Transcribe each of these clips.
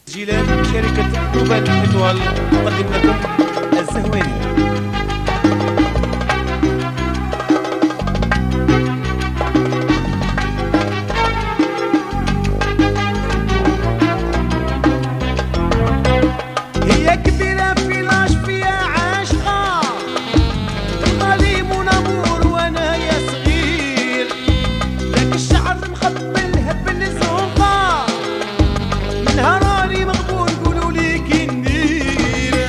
جيلان شركة جلوبال إيطوال تقدم لكم الزهواني. هي كبيرة في لاش فيها عاشقة، غالي منامور وانا يا صغير، لك الشعر مخبلها بالزوقة، منها راني مغبور قولوا لي كي ندير.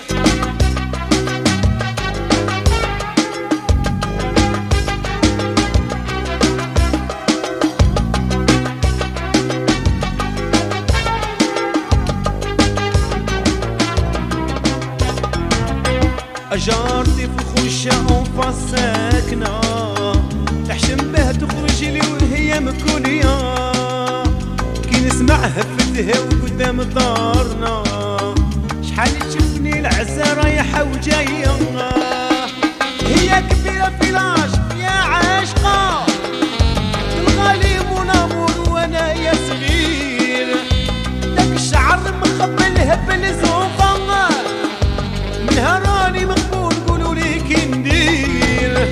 جارتي في الخوشة أوفا ساكنة، تحشم به تخرج لي وهي مكونية، كي نسمع هفتها وقدام دارنا، شحال تشوفني العزة رايحة وجاية. هي كبيرة في لاش يا عاشقة، الغالي منامور وانا يا صغير، داك الشعر مخبلها بالزوقة، منها راني مقبول قولوا لي كي ندير.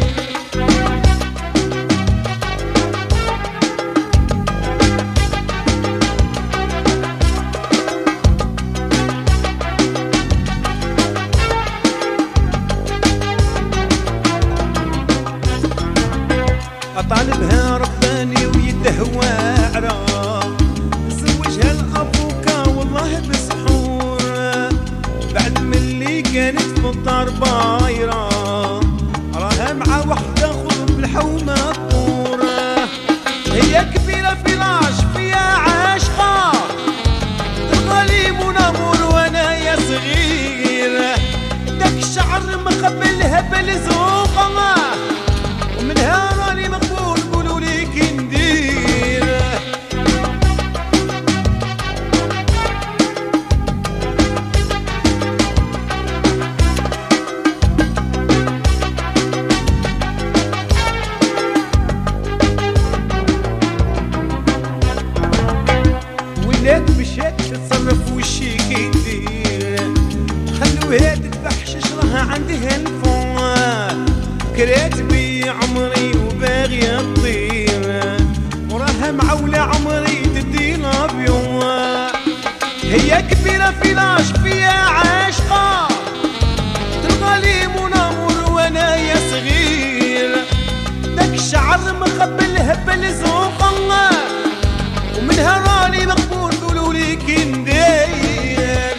أطالبها رباني ويده واعرة، نزوجها الأفوكا والله بسحور، بعد ملي كانت في الدار بايرة، راها مع وحدة خذ بالحومة الطورة. هي كبيرة في لاش فيها عاشقة، الغالي منامور وانا يا صغير، داك الشعر مخبلها بالزوقة، ومنها راني مقبول قولوا لي كي ندير. ولات مشات تتصرف وشي كي ندير، خلوها تتفحشش راها عندها الفون، كرات بي عمري وباغية تطير، وراها معولة عمري تدينا بيوم. هي كبيرة في لاش فيها عاشقة، الغالي منامور وانا يا صغير، داك الشعر مخبلها بالزوقة، ومنها راني مقبول قولوا لي كي ندير.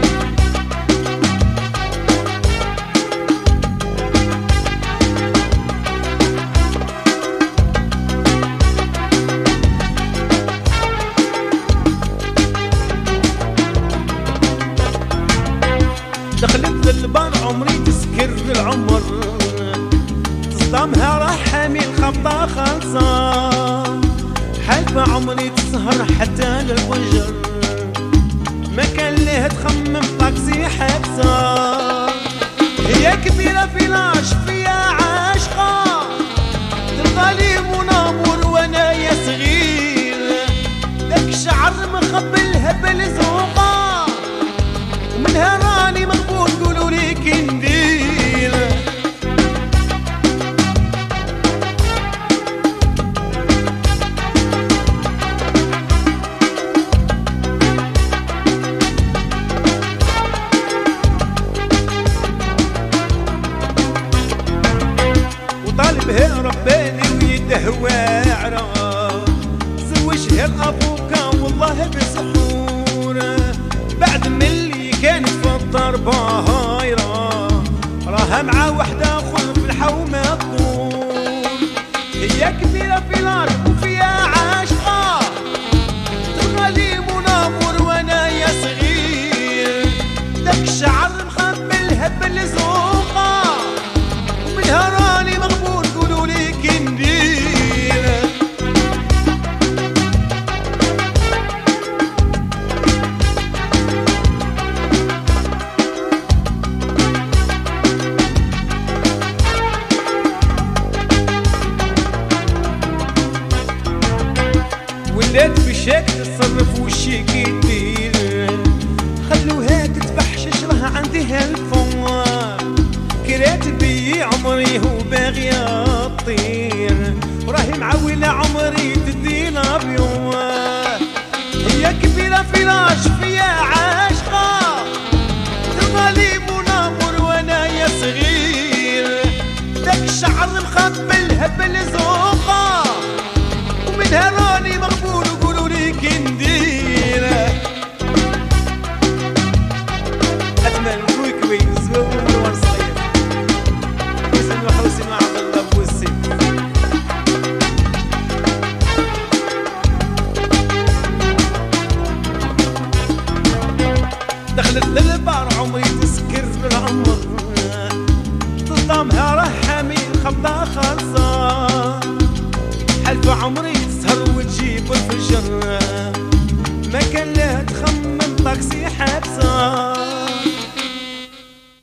دخلت للبار عمري تسكر العمر، تصدمها راح حامل خبطة خالصة، حالفة عمري تسهر حتى للفجر، ما كان ليه تخمم طاكسي حبسة. هي كبيرة في لاش فيها عاشقة، الغالي منامور وانا يا صغير، داك الشعر مخبلها بالزوقة، ومنها راني مقبول قولوا لي كي ندير. وطالبها رباني ويده واعرة، زوجها الأفوكا والله بسحور، بعد ملي كانت في الدار بايرة، راها مع وحدة خلف الحومة الطول. هي كبيرة في لاش وفيها عاشقة، الغالي منامور وانا يا صغير، داك الشعر مخبلها بالزوقة، ومنها راني مغبور قولوا لي كي ندير. دخلت للبار عمري تسكر العمر تطعمها رحمي خبطة خالصة حلف عمري تسهر وتجيب الفجر ما كان